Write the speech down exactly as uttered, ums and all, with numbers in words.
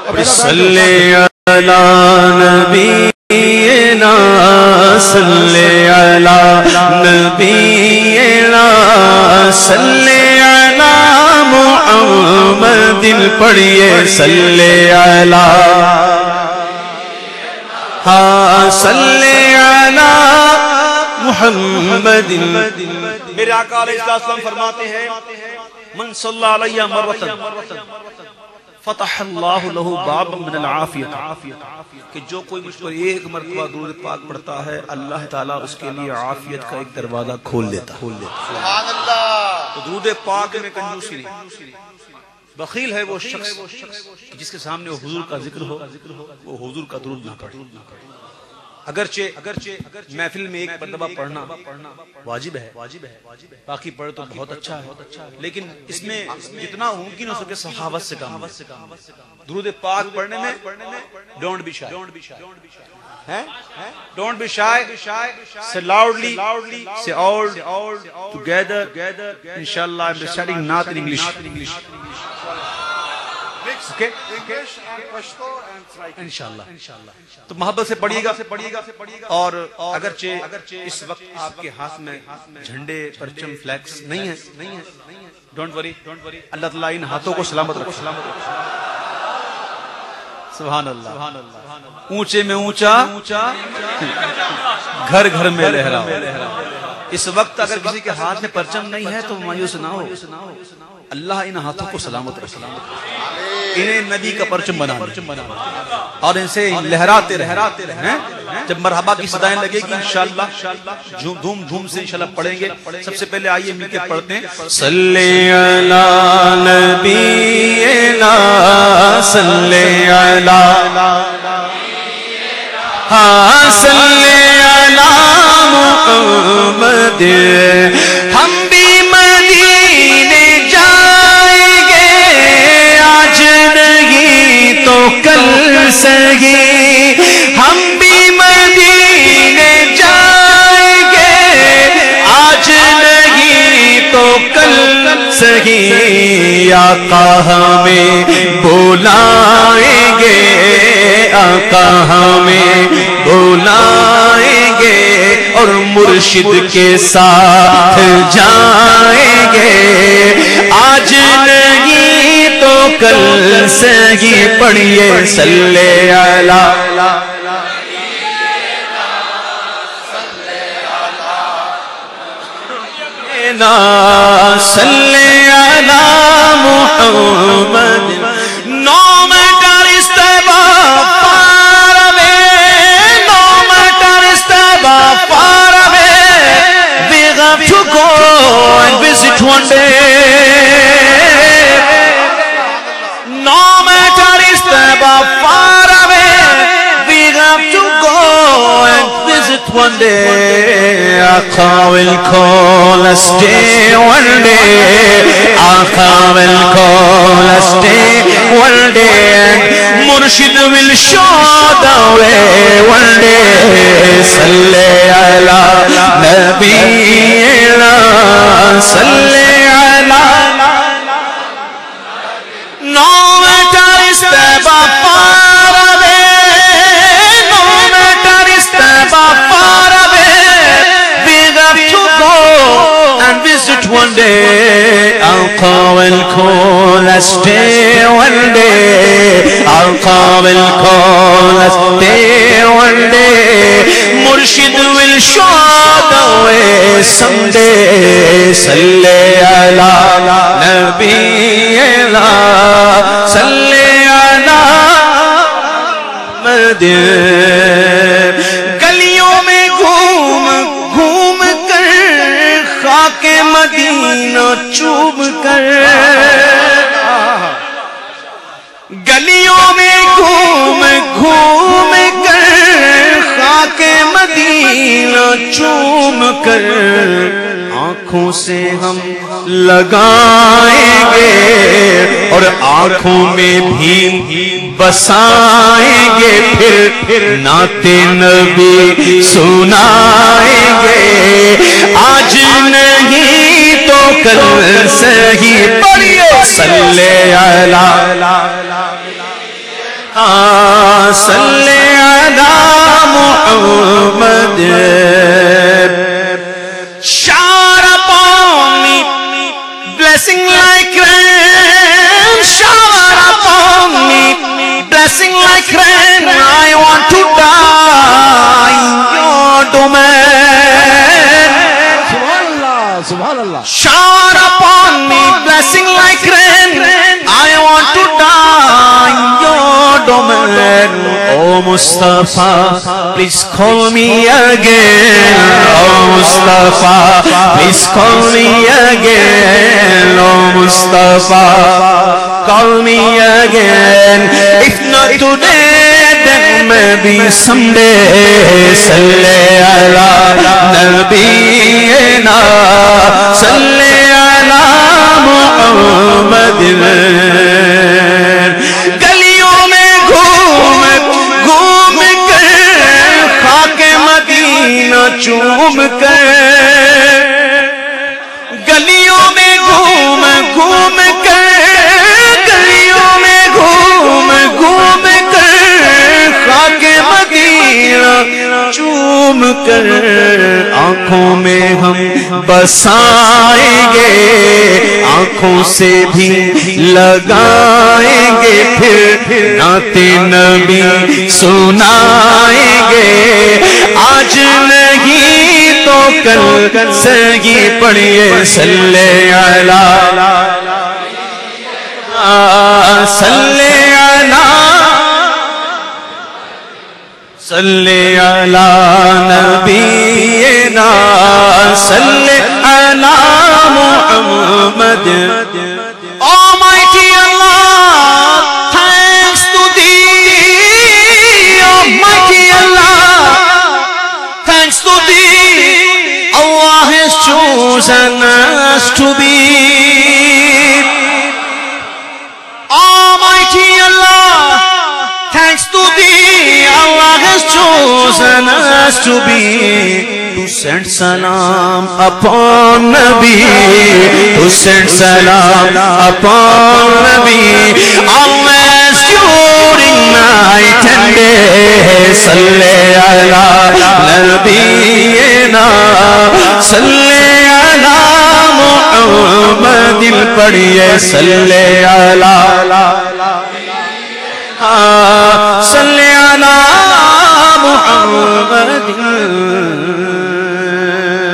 صلی علی نبینا صلی علی نبینا صلی علی محمد پڑھیے صلی علی ہاں صلی علی محمد. میرے آقا علیہ السلام فرماتے ہیں من صلی علیہ مرتن فتح اللہ لہ باب من العافیت، کہ جو کوئی مجھ پر ایک مرتبہ درود پاک پڑھتا ہے اللہ تعالیٰ اس کے لیے عافیت کا ایک دروازہ کھول دیتا. سبحان اللہ. تو درود پاک میں کنجوسی نہیں. بخیل ہے وہ شخص جس کے سامنے حضور کا ذکر ہو وہ حضور کا درود نہ پڑھے. اگرچہ محفل میں ایک مرتبہ پڑھنا واجب ہے، باقی پڑھ تو بہت اچھا ہے، لیکن اس میں جتنا ممکن ہو سکے سخاوت سے کام. درود پاک پڑھنے میں don't be shy, don't be shy. سے لاؤڈلی سے آل ٹوگیدر انشاءاللہ. آئی ایم ریسائٹنگ نعت ان انگلش. Okay. انشاءاللہ تو محبت سے پڑھیے گا. اور اگرچہ اس وقت آپ کے ہاتھ میں جھنڈے پرچم فلیکس نہیں ہے، ڈونٹ وری، اللہ تعالیٰ ان ہاتھوں کو سلامت رکھے. سبحان اللہ. اونچے میں اونچا گھر گھر میں لہرا. اس وقت اگر کسی کے ہاتھ میں پرچم نہیں ہے تو مایوس نہ ہو، اللہ ان ہاتھوں کو سلامت رکھے، انہیں نبی کا پرچم بنا اور ان سے لہراتے رہتے رہیں. جب مرحبا کی صدائیں لگے گی انشاءاللہ دھوم دھوم سے انشاءاللہ پڑھیں گے. سب سے پہلے آئیے مل کے پڑھتے ہیں صلی علی نبینا صلی علی ہاں صلی علی محمد. ہم بھی مدینے جائیں گے آج نہیں تو کل سہی. ہم بھی مدینے جائیں گے آج نہیں تو کل سہی. آقا ہمیں بلائیں گے، آقا ہمیں بلائیں گے اور مرشد کے ساتھ جائیں گے. آج نہیں تو کل سہی. پڑھیے صلی علی صلی علی محمد. No matter is the far away, no matter is the far away, we have to go and visit one day. No matter is the far away, we have to go and visit one day. Aqa will call us stay one day. Aqa will call us stay one day. Murshid will show the way one day. Salli ala nabiyina salli ala. No matter is the far away, no matter is the far away, we have to go and visit one day. Aqa will call us stay one day. Aqa will call us stay one day. Murshid will show the way someday. Salli ala nabiyina salli ala Madin. گلیوں میں گھوم گھوم کر خاک مدینہ چوم کر. گلیوں میں گھوم گھوم کر خاک مدینہ چوم کر. آنکھوں سے ہم لگائیں گے اور آنکھوں میں بھی بسائیں گے. پھر پھر نعت نبی سنائیں گے. آج نہیں تو کل سہی. پڑھیے صلی علی صلی علی محمد. Shower upon me blessing like rain, shower upon me blessing like rain. I want to die in your domain. Subhanallah, Subhanallah. Shower upon me blessing like rain. I want to die in your domain. Oh Mustafa, please call me again. Oh Mustafa, please call me again. Oh Mustafa, call me again. If not today, then maybe someday. Salli ala nabiyyina, salli ala Muhammadin. گلیوں میں گھوم گھوم کر خاک مدینہ چوم کر، گلیوں میں گھوم گھوم کر، گلیوں میں گھوم گھوم کر خاک مدینہ چوم کر، آنکھوں میں ہم بسائیں گے، آنکھوں سے بھی لگائیں گے، پھر نعت نبی سنائیں گے، آج نہیں تو کل سگی پڑھیے صلی علی صلی علی صلی علی نبینا صلی علی محمد. Almighty Allah, thanks to thee. Almighty Allah, thanks to thee. Allah has chosen us to be. Almighty Allah, thanks to thee. Allah has chosen us to be. To send salam upon Nabi, to send salam upon Nabi, always during night and day. Salli ala nabiyyina, salli ala Muhammadin. Padhiye salli ala salli ala Muhammadin.